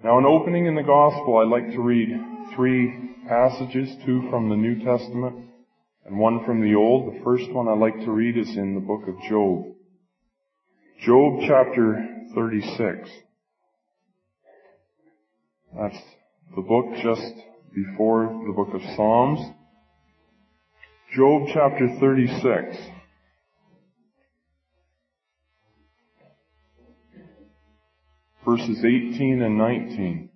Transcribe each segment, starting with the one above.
Now, in opening in the Gospel, I'd like to read 3 passages, 2 from the New Testament and 1 from the Old. The first one I'd like to read is in the book of Job. Job chapter 36. That's the book just before the book of Psalms. Job chapter 36. Verses 18 and 19.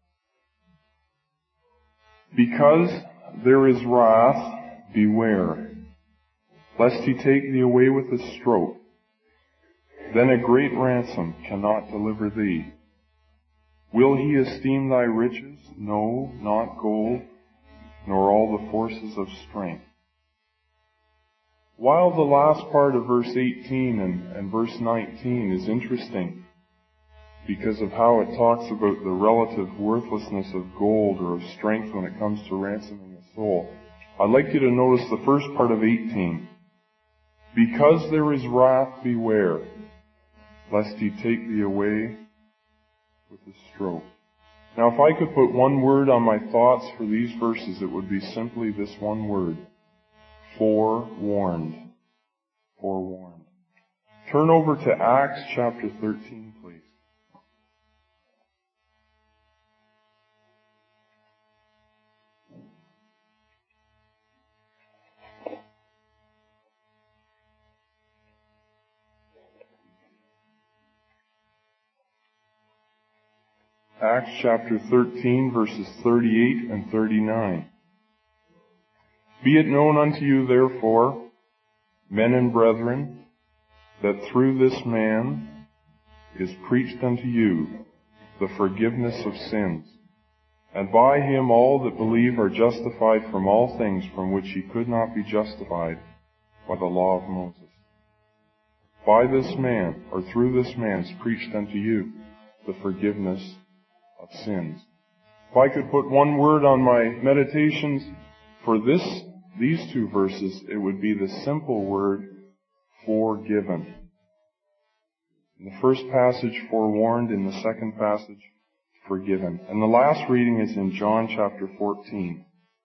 Because there is wrath, beware, lest he take thee away with a stroke. Then a great ransom cannot deliver thee. Will he esteem thy riches? No, not gold, nor all the forces of strength. While the last part of verse 18 and verse 19 is interesting, because of how it talks about the relative worthlessness of gold or of strength when it comes to ransoming a soul, I'd like you to notice the first part of 18. Because there is wrath, beware, lest he take thee away with a stroke. Now, if I could put one word on my thoughts for these verses, it would be simply this one word: forewarned. Forewarned. Turn over to Acts chapter 13, please. Acts chapter 13, verses 38 and 39. Be it known unto you, therefore, men and brethren, that through this man is preached unto you the forgiveness of sins, and by him all that believe are justified from all things from which ye could not be justified by the law of Moses. By this man, or through this man, is preached unto you the forgiveness of sins. If I could put one word on my meditations for these 2 verses, it would be the simple word forgiven. In the first passage, forewarned. In the second passage, forgiven. And the last reading is in John chapter 14.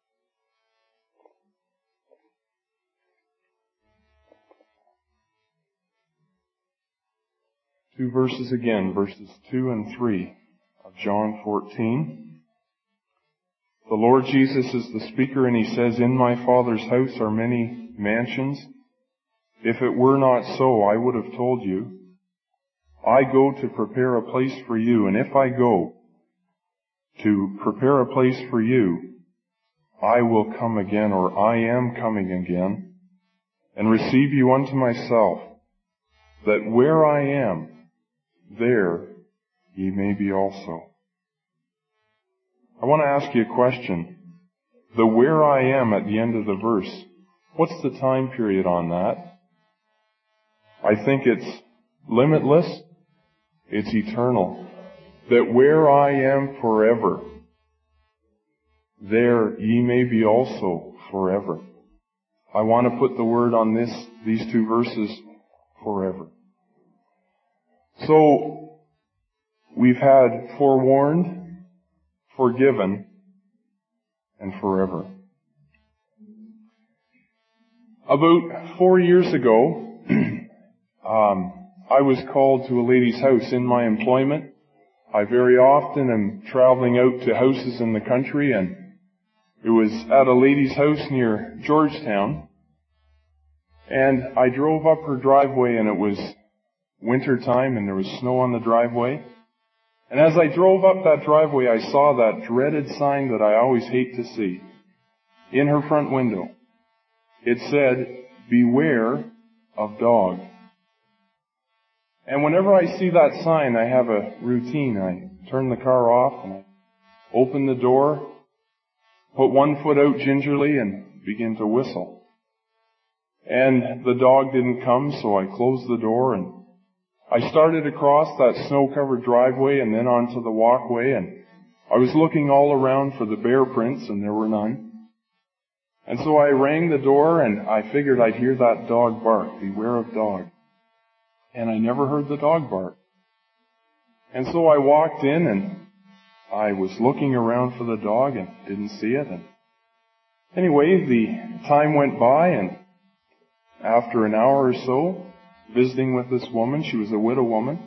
Two verses again, verses 2 and 3 of John 14. The Lord Jesus is the speaker, and he says, In my Father's house are many mansions. If it were not so, I would have told you. I go to prepare a place for you, and if I go to prepare a place for you, I will come again, or I am coming again, and receive you unto myself, that where I am, there ye may be also. I want to ask you a question. The where I am at the end of the verse, what's the time period on that? I think it's limitless. It's eternal. That where I am forever, there ye may be also forever. I want to put the word on these 2 verses, forever. So, we've had forewarned, forgiven, and forever. About 4 years ago, I was called to a lady's house in my employment. I very often am traveling out to houses in the country, and it was at a lady's house near Georgetown. And I drove up her driveway, and it was winter time, and there was snow on the driveway. And as I drove up that driveway, I saw that dreaded sign that I always hate to see in her front window. It said, Beware of dog. And whenever I see that sign, I have a routine. I turn the car off and I open the door, put one foot out gingerly and begin to whistle. And the dog didn't come, so I closed the door and I started across that snow-covered driveway and then onto the walkway, and I was looking all around for the bear prints, and there were none. And so I rang the door, and I figured I'd hear that dog bark, beware of dog. And I never heard the dog bark. And so I walked in, and I was looking around for the dog and didn't see it. And anyway, the time went by, and after an hour or so, visiting with this woman, she was a widow woman,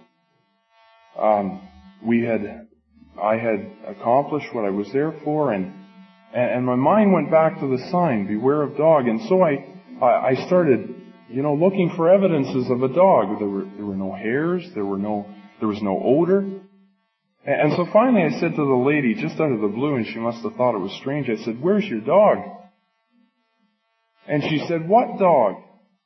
I had accomplished what I was there for, and my mind went back to the sign, beware of dog. And so I started, looking for evidences of a dog. There were no hairs, there was no odor. And so finally I said to the lady, just out of the blue, and she must have thought it was strange, I said, "Where's your dog?" And she said, "What dog?"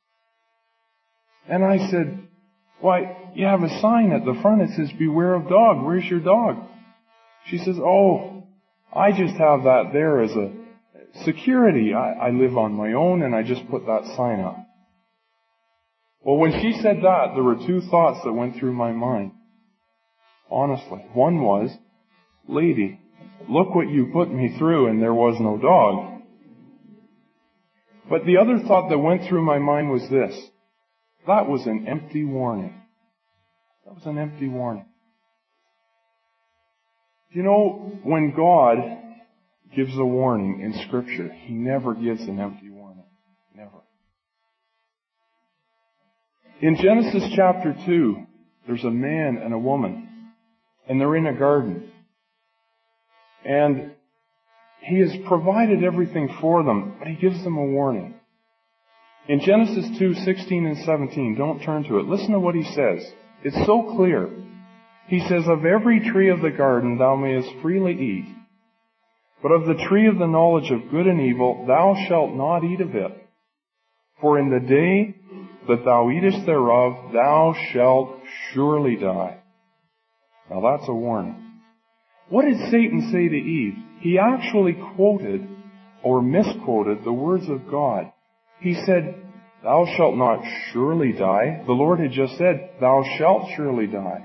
And I said, "Why, you have a sign at the front that says, beware of dog. Where's your dog?" She says, "Oh, I just have that there as a security. I live on my own, and I just put that sign up." Well, when she said that, there were two thoughts that went through my mind. Honestly. One was, "Lady, look what you put me through, and there was no dog." But the other thought that went through my mind was this: that was an empty warning. That was an empty warning. When God gives a warning in Scripture, He never gives an empty warning. Never. In Genesis chapter 2, there's a man and a woman, and they're in a garden. And He has provided everything for them, but He gives them a warning. In Genesis 2:16 and 17, don't turn to it. Listen to what He says. It's so clear. He says, "Of every tree of the garden thou mayest freely eat, but of the tree of the knowledge of good and evil thou shalt not eat of it. For in the day that thou eatest thereof thou shalt surely die." Now that's a warning. What did Satan say to Eve? He actually quoted or misquoted the words of God. He said, "Thou shalt not surely die." The Lord had just said, "Thou shalt surely die."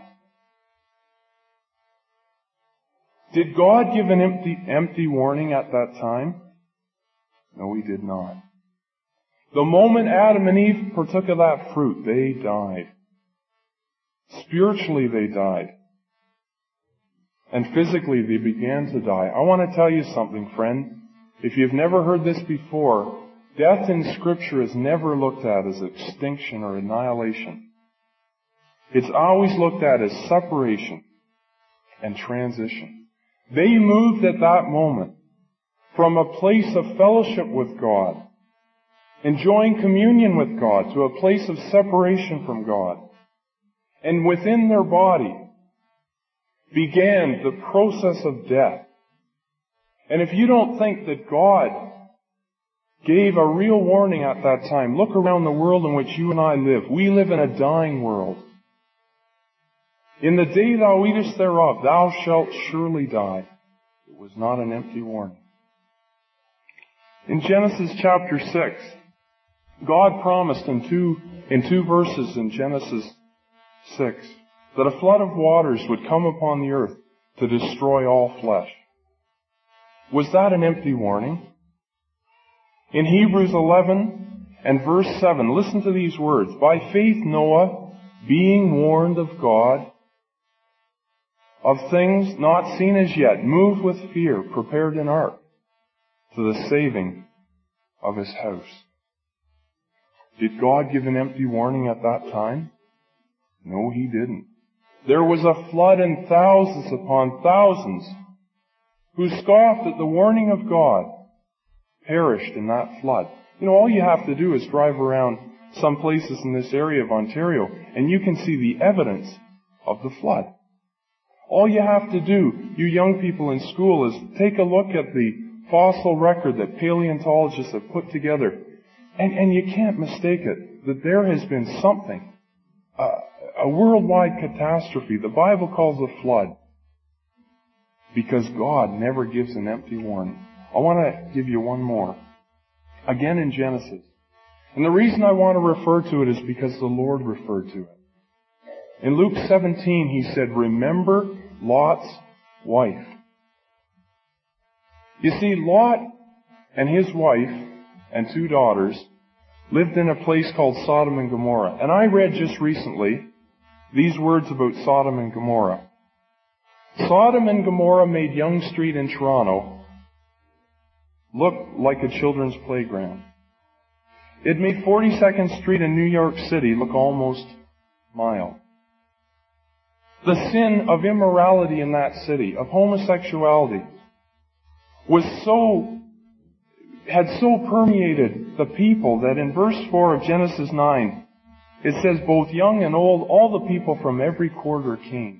Did God give an empty warning at that time? No, He did not. The moment Adam and Eve partook of that fruit, they died. Spiritually, they died. And physically, they began to die. I want to tell you something, friend. If you've never heard this before, death in Scripture is never looked at as extinction or annihilation. It's always looked at as separation and transition. They moved at that moment from a place of fellowship with God, enjoying communion with God, to a place of separation from God. And within their body began the process of death. And if you don't think that God gave a real warning at that time, look around the world in which you and I live. We live in a dying world. "In the day thou eatest thereof, thou shalt surely die." It was not an empty warning. In Genesis chapter 6, God promised in two verses in Genesis 6 that a flood of waters would come upon the earth to destroy all flesh. Was that an empty warning? In Hebrews 11 and verse 7, listen to these words. "By faith Noah, being warned of God of things not seen as yet, moved with fear, prepared an ark to the saving of his house." Did God give an empty warning at that time? No, He didn't. There was a flood, and thousands upon thousands who scoffed at the warning of God perished in that flood. All you have to do is drive around some places in this area of Ontario, and you can see the evidence of the flood. All you have to do, you young people in school, is take a look at the fossil record that paleontologists have put together, and you can't mistake it, that there has been something, a worldwide catastrophe. The Bible calls a flood, because God never gives an empty warning. I want to give you one more. Again in Genesis. And the reason I want to refer to it is because the Lord referred to it. In Luke 17, He said, "Remember Lot's wife." You see, Lot and his wife and 2 daughters lived in a place called Sodom and Gomorrah. And I read just recently these words about Sodom and Gomorrah. Sodom and Gomorrah made Yonge Street in Toronto look like a children's playground. It made 42nd Street in New York City look almost mild. The sin of immorality in that city, of homosexuality, had so permeated the people that in verse 4 of Genesis 9, it says both young and old, all the people from every quarter came.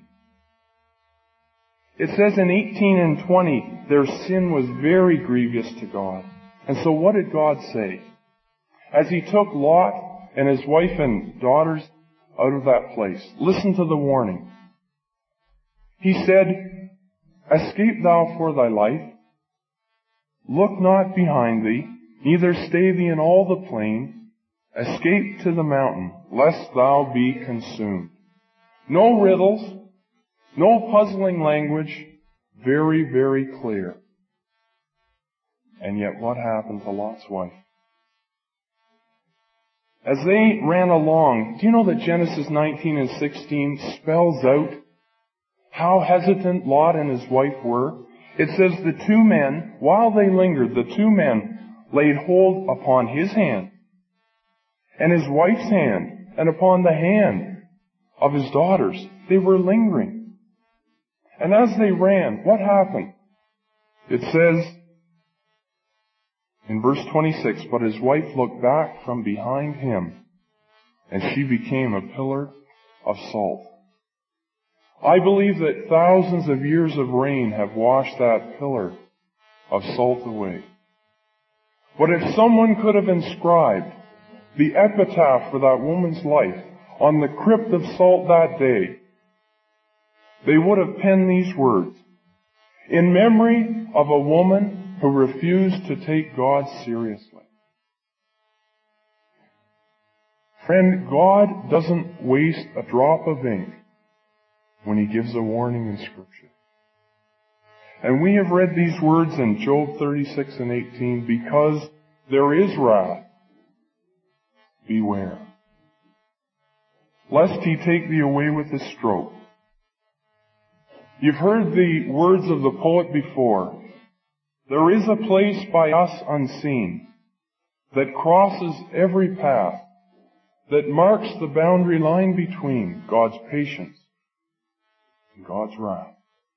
It says in 18 and 20, their sin was very grievous to God. And so what did God say? As He took Lot and his wife and daughters out of that place, listen to the warning. He said, "Escape thou for thy life. Look not behind thee, neither stay thee in all the plain. Escape to the mountain, lest thou be consumed." No riddles, no puzzling language, very, very clear. And yet what happened to Lot's wife? As they ran along, do you know that Genesis 19 and 16 spells out how hesitant Lot and his wife were? It says the two men, while they lingered, the two men laid hold upon his hand and his wife's hand and upon the hand of his daughters. They were lingering. And as they ran, what happened? It says in verse 26, "But his wife looked back from behind him, and she became a pillar of salt." I believe that thousands of years of rain have washed that pillar of salt away. But if someone could have inscribed the epitaph for that woman's life on the crypt of salt that day, they would have penned these words: "In memory of a woman who refused to take God seriously." Friend, God doesn't waste a drop of ink when He gives a warning in Scripture. And we have read these words in Job 36 and 18, "Because there is wrath, beware, lest He take thee away with His stroke." You've heard the words of the poet before. There is a place by us unseen that crosses every path, that marks the boundary line between God's patience and God's wrath.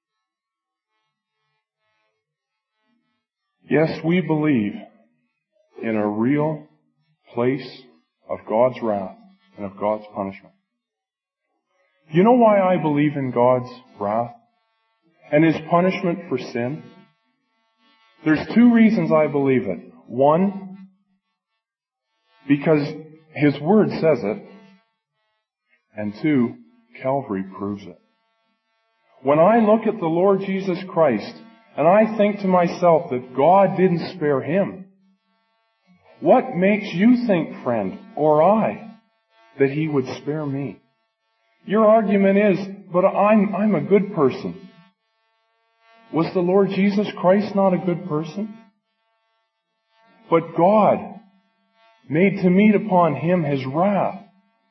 Yes, we believe in a real place of God's wrath and of God's punishment. Do you know why I believe in God's wrath and His punishment for sin? There's two reasons I believe it. One, because His Word says it. And two, Calvary proves it. When I look at the Lord Jesus Christ and I think to myself that God didn't spare Him, what makes you think, friend, or I, that He would spare me? Your argument is, but I'm a good person. Was the Lord Jesus Christ not a good person? But God made to meet upon Him His wrath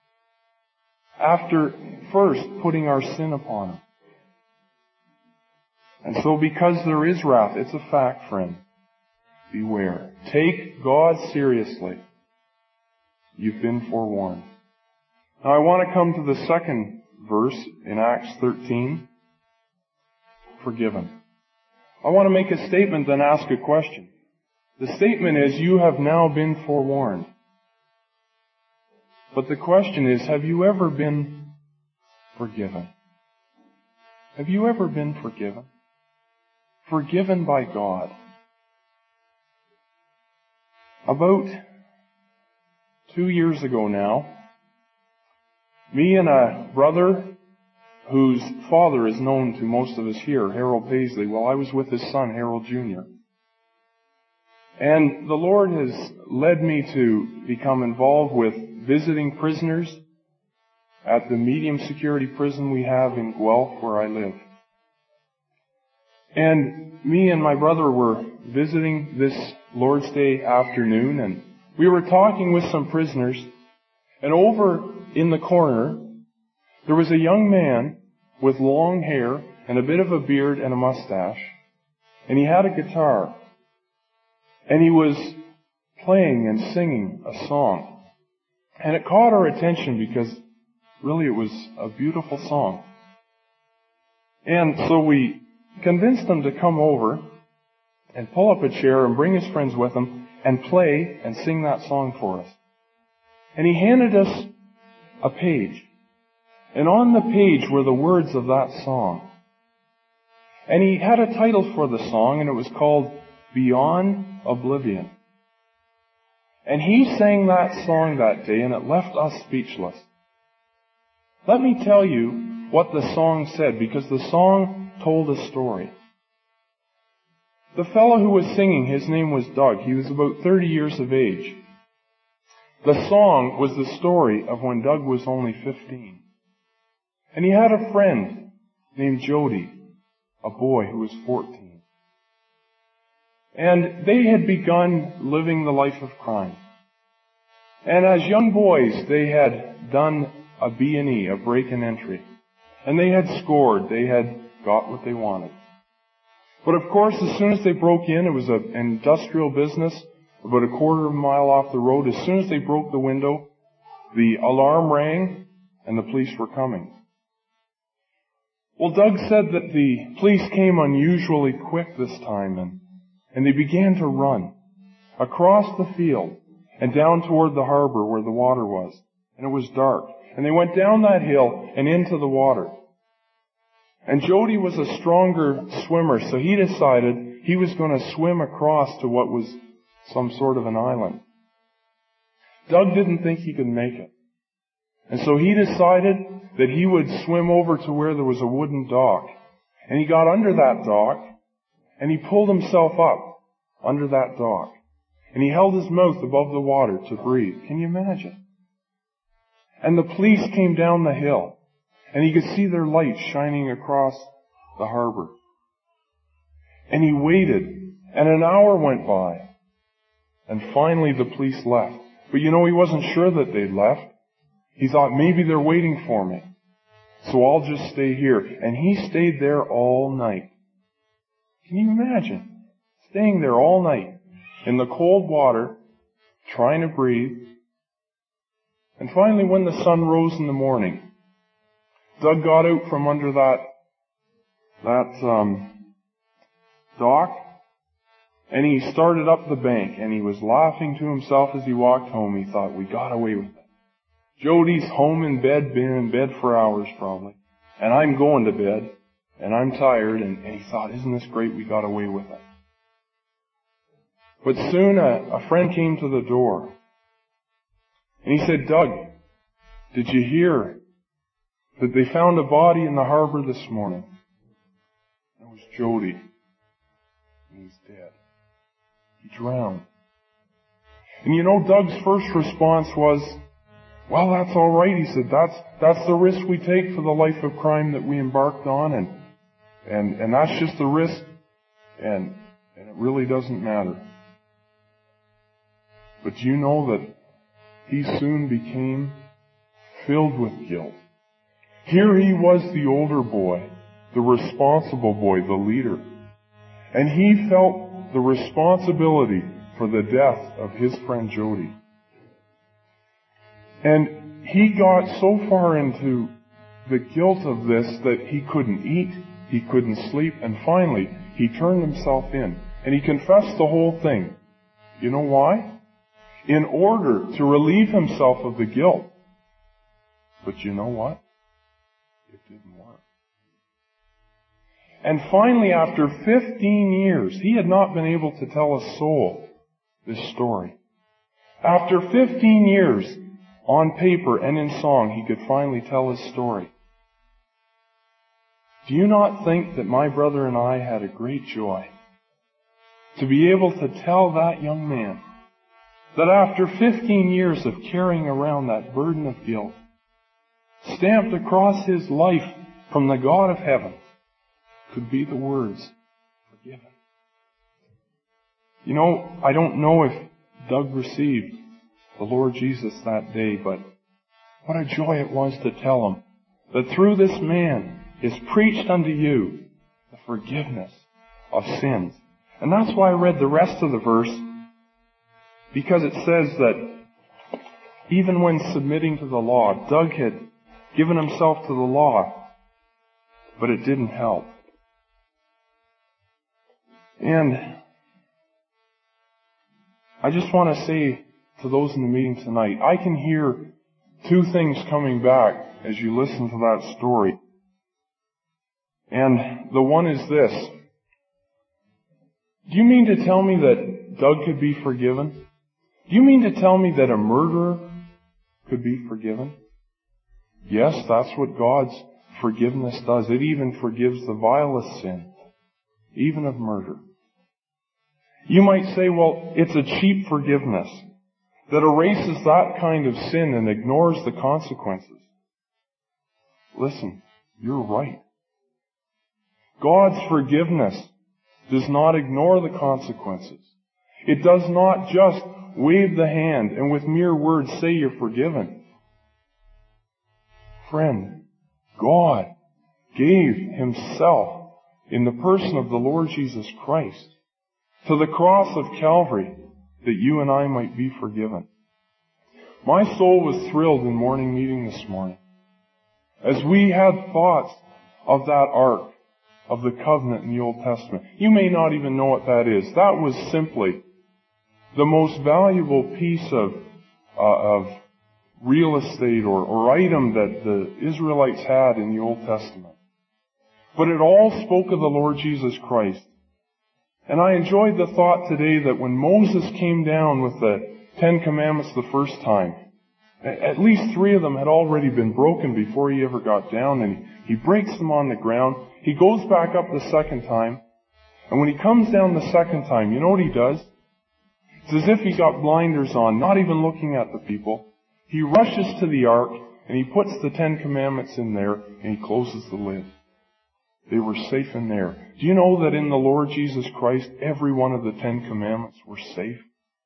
after first putting our sin upon Him. And so because there is wrath, it's a fact, friend. Beware. Take God seriously. You've been forewarned. Now I want to come to the second verse in Acts 13. Forgiven. I want to make a statement, then ask a question. The statement is, you have now been forewarned. But the question is, have you ever been forgiven? Have you ever been forgiven? Forgiven by God. About 2 years ago now, me and a brother whose father is known to most of us here, Harold Paisley, well, I was with his son, Harold Jr. And the Lord has led me to become involved with visiting prisoners at the medium security prison we have in Guelph, where I live. And me and my brother were visiting this Lord's Day afternoon, and we were talking with some prisoners, and over in the corner, there was a young man with long hair and a bit of a beard and a mustache, and he had a guitar, and he was playing and singing a song. And it caught our attention because really it was a beautiful song. And so we convinced him to come over and pull up a chair and bring his friends with him and play and sing that song for us. And he handed us a page. And on the page were the words of that song. And he had a title for the song, and it was called Beyond Oblivion. And he sang that song that day, and it left us speechless. Let me tell you what the song said, because the song told a story. The fellow who was singing, his name was Doug. He was about 30 years of age. The song was the story of when Doug was only 15. And he had a friend named Jody, a boy who was 14. And they had begun living the life of crime. And as young boys, they had done a B&E, a break and entry. And they had scored. They had got what they wanted. But of course, as soon as they broke in, it was an industrial business about a quarter of a mile off the road. As soon as they broke the window, the alarm rang and the police were coming. Well, Doug said that the police came unusually quick this time, and they began to run across the field and down toward the harbor where the water was. And it was dark. And they went down that hill and into the water. And Jody was a stronger swimmer, so he decided he was going to swim across to what was some sort of an island. Doug didn't think he could make it. And so he decided that he would swim over to where there was a wooden dock. And he got under that dock, and he pulled himself up under that dock. And he held his mouth above the water to breathe. Can you imagine? And the police came down the hill. And he could see their lights shining across the harbor. And he waited, and an hour went by. And finally the police left. But he wasn't sure that they'd left. He thought, maybe they're waiting for me. So I'll just stay here. And he stayed there all night. Can you imagine? Staying there all night in the cold water, trying to breathe. And finally, when the sun rose in the morning, Doug got out from under that dock, and he started up the bank, and he was laughing to himself as he walked home. He thought, we got away with it. Jody's home in bed, been in bed for hours probably, and I'm going to bed, and I'm tired, and he thought, isn't this great, we got away with it. But soon a friend came to the door, and he said, Doug, did you hear that they found a body in the harbor this morning? It was Jody. And he's dead. He drowned. And Doug's first response was, well, that's all right. He said, that's the risk we take for the life of crime that we embarked on, and that's just the risk, and it really doesn't matter. But you know that he soon became filled with guilt. Here he was, the older boy, the responsible boy, the leader. And he felt the responsibility for the death of his friend Jody. And he got so far into the guilt of this that he couldn't eat, he couldn't sleep, and finally he turned himself in. And he confessed the whole thing. You know why? In order to relieve himself of the guilt. But you know what? It didn't work. And finally, after 15 years, he had not been able to tell a soul this story. After 15 years, on paper and in song, he could finally tell his story. Do you not think that my brother and I had a great joy to be able to tell that young man that after 15 years of carrying around that burden of guilt, stamped across his life from the God of heaven, could be the words, forgiven. I don't know if Doug received the Lord Jesus that day, but what a joy it was to tell him that through this man is preached unto you the forgiveness of sins. And that's why I read the rest of the verse, because it says that even when submitting to the law, Doug had given himself to the law, but it didn't help. And I just want to say to those in the meeting tonight, I can hear two things coming back as you listen to that story. And the one is this. Do you mean to tell me that Doug could be forgiven? Do you mean to tell me that a murderer could be forgiven? Yes, that's what God's forgiveness does. It even forgives the vilest sin, even of murder. You might say, well, it's a cheap forgiveness that erases that kind of sin and ignores the consequences. Listen, you're right. God's forgiveness does not ignore the consequences. It does not just wave the hand and with mere words say you're forgiven. Friend, God gave Himself in the person of the Lord Jesus Christ to the cross of Calvary that you and I might be forgiven. My soul was thrilled in morning meeting this morning as we had thoughts of that ark of the covenant in the Old Testament. You may not even know what that is. That was simply the most valuable piece of real estate or item that the Israelites had in the Old Testament. But it all spoke of the Lord Jesus Christ. And I enjoyed the thought today that when Moses came down with the 10 Commandments the first time, at least 3 of them had already been broken before he ever got down, and he breaks them on the ground. He goes back up the second time, and when he comes down the second time, you know what he does? It's as if he got blinders on, not even looking at the people. He rushes to the ark, and he puts the 10 Commandments in there, and he closes the lid. They were safe in there. Do you know that in the Lord Jesus Christ, every one of the 10 Commandments were safe?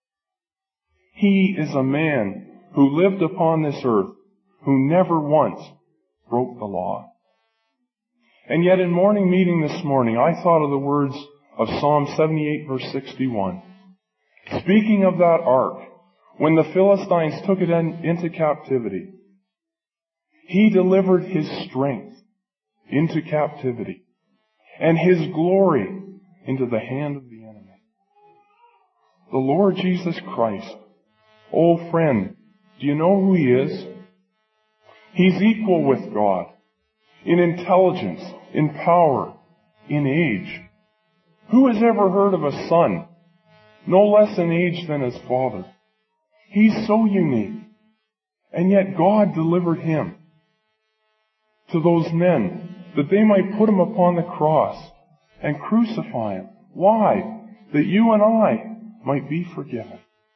He is a man who lived upon this earth, who never once broke the law. And yet in morning meeting this morning, I thought of the words of Psalm 78 verse 61. Speaking of that ark, when the Philistines took it into captivity, He delivered His strength into captivity and His glory into the hand of the enemy. The Lord Jesus Christ. Oh friend, do you know who He is? He's equal with God in intelligence, in power, in age. Who has ever heard of a son no less in age than his father? He's so unique. And yet God delivered Him to those men that they might put Him upon the cross and crucify Him. Why? That you and I might be forgiven.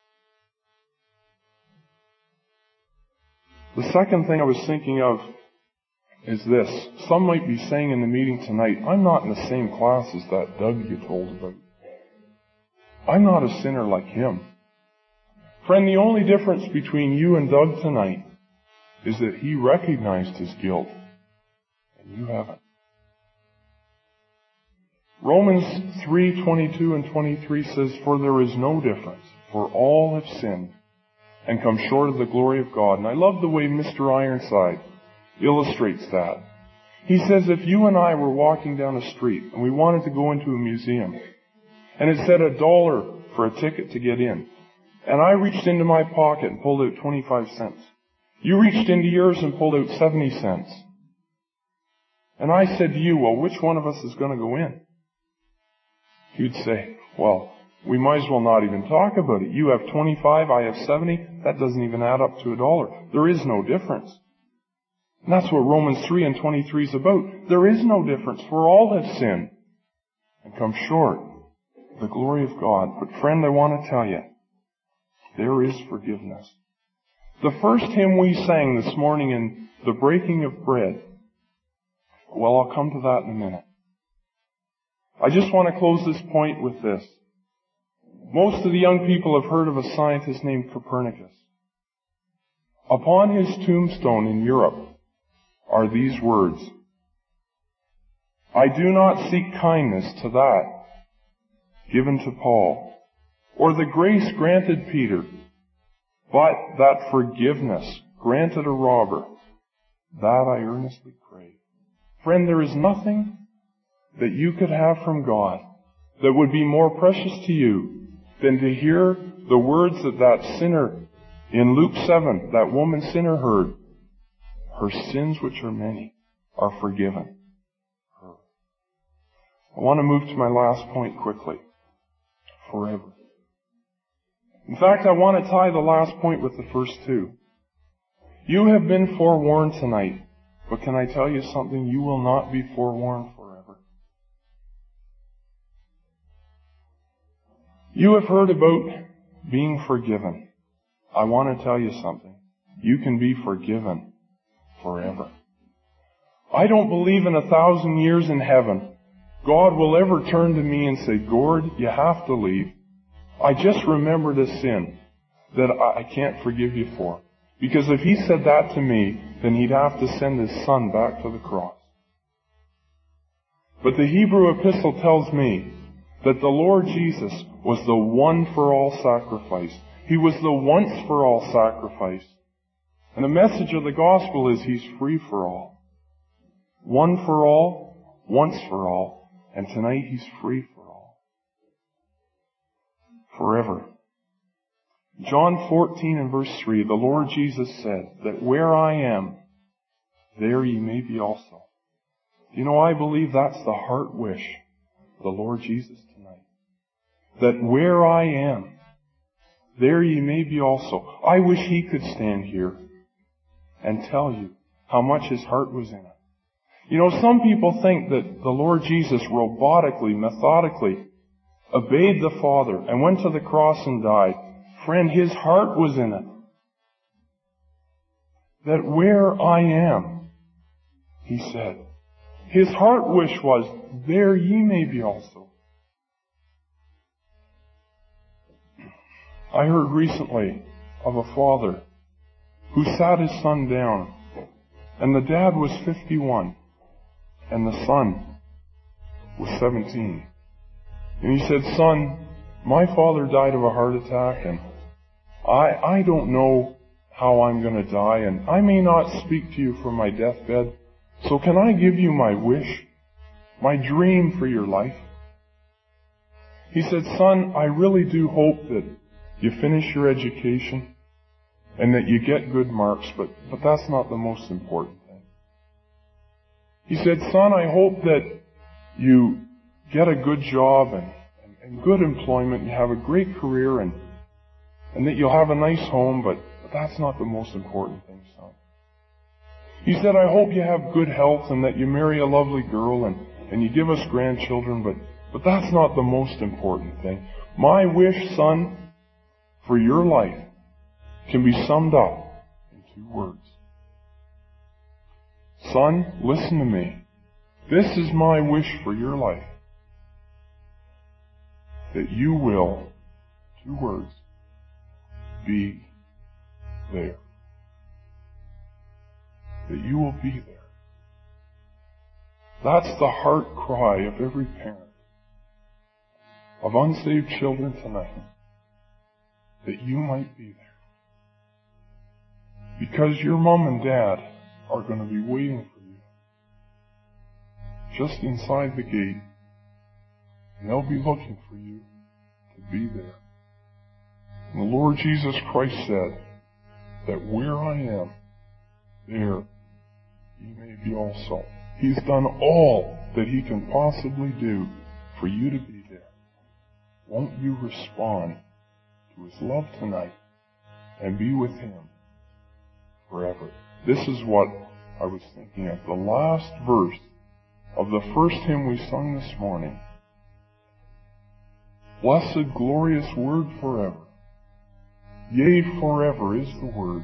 The second thing I was thinking of is this. Some might be saying in the meeting tonight, I'm not in the same class as that Doug you told about. I'm not a sinner like him. Friend, the only difference between you and Doug tonight is that he recognized his guilt and you haven't. Romans 3:22 and 23 says, For there is no difference, for all have sinned and come short of the glory of God. And I love the way Mr. Ironside illustrates that. He says if you and I were walking down a street and we wanted to go into a museum and it said $1 for a ticket to get in, and I reached into my pocket and pulled out 25 cents. You reached into yours and pulled out 70 cents. And I said to you, well, which one of us is going to go in? You'd say, well, we might as well not even talk about it. You have 25, I have 70. That doesn't even add up to $1. There is no difference. And that's what Romans 3 and 23 is about. There is no difference, for all have sinned and come short of the glory of God. But friend, I want to tell you, there is forgiveness. The first hymn we sang this morning in the breaking of bread, well, I'll come to that in a minute. I just want to close this point with this. Most of the young people have heard of a scientist named Copernicus. Upon his tombstone in Europe are these words, I do not seek kindness to that given to Paul, or the grace granted Peter, but that forgiveness granted a robber, that I earnestly crave. Friend, there is nothing that you could have from God that would be more precious to you than to hear the words that sinner in Luke 7, that woman sinner heard. Her sins, which are many, are forgiven her. I want to move to my last point quickly. Forever. In fact, I want to tie the last point with the first two. You have been forewarned tonight, but can I tell you something? You will not be forewarned forever. You have heard about being forgiven. I want to tell you something. You can be forgiven forever. I don't believe in 1,000 years in heaven God will ever turn to me and say, Gord, you have to leave. I just remembered a sin that I can't forgive you for. Because if He said that to me, then He'd have to send His Son back to the cross. But the Hebrew epistle tells me that the Lord Jesus was the one for all sacrifice. He was the once for all sacrifice. And the message of the gospel is He's free for all. One for all, once for all. And tonight He's free for all. Forever. John 14 and verse 3, the Lord Jesus said that where I am, there ye may be also. You know, I believe that's the heart wish of the Lord Jesus tonight. That where I am, there ye may be also. I wish He could stand here and tell you how much His heart was in it. You know, some people think that the Lord Jesus robotically, methodically obeyed the Father and went to the cross and died. Friend, His heart was in it. That where I am, He said, His heart wish was, there ye may be also. I heard recently of a father who sat his son down, and the dad was 51, and the son was 17. And he said, son, my father died of a heart attack, and I don't know how I'm going to die, and I may not speak to you from my deathbed, so can I give you my wish, my dream for your life? He said, son, I really do hope that you finish your education and that you get good marks, but that's not the most important thing. He said, son, I hope that you get a good job and good employment, you have a great career, and that you'll have a nice home, but that's not the most important thing, son. He said, I hope you have good health and that you marry a lovely girl and you give us grandchildren, but that's not the most important thing. My wish, son, for your life can be summed up in 2 words. Son, listen to me. This is my wish for your life. That you will, 2 words, be there. That you will be there. That's the heart cry of every parent of unsaved children tonight. That you might be there. Because your mom and dad are going to be waiting for you just inside the gate, and they'll be looking for you to be there. And the Lord Jesus Christ said that where I am, there ye may be also. He's done all that He can possibly do for you to be there. Won't you respond to His love tonight and be with Him forever? This is what I was thinking of. The last verse of the first hymn we sung this morning. Blessed, glorious word forever. Yea, forever is the word.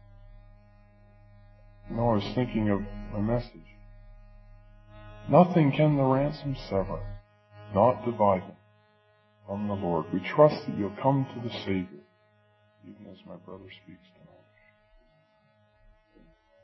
You know, I was thinking of my message. Nothing can the ransom sever, not divide him from the Lord. We trust that you'll come to the Savior, even as my brother speaks tonight.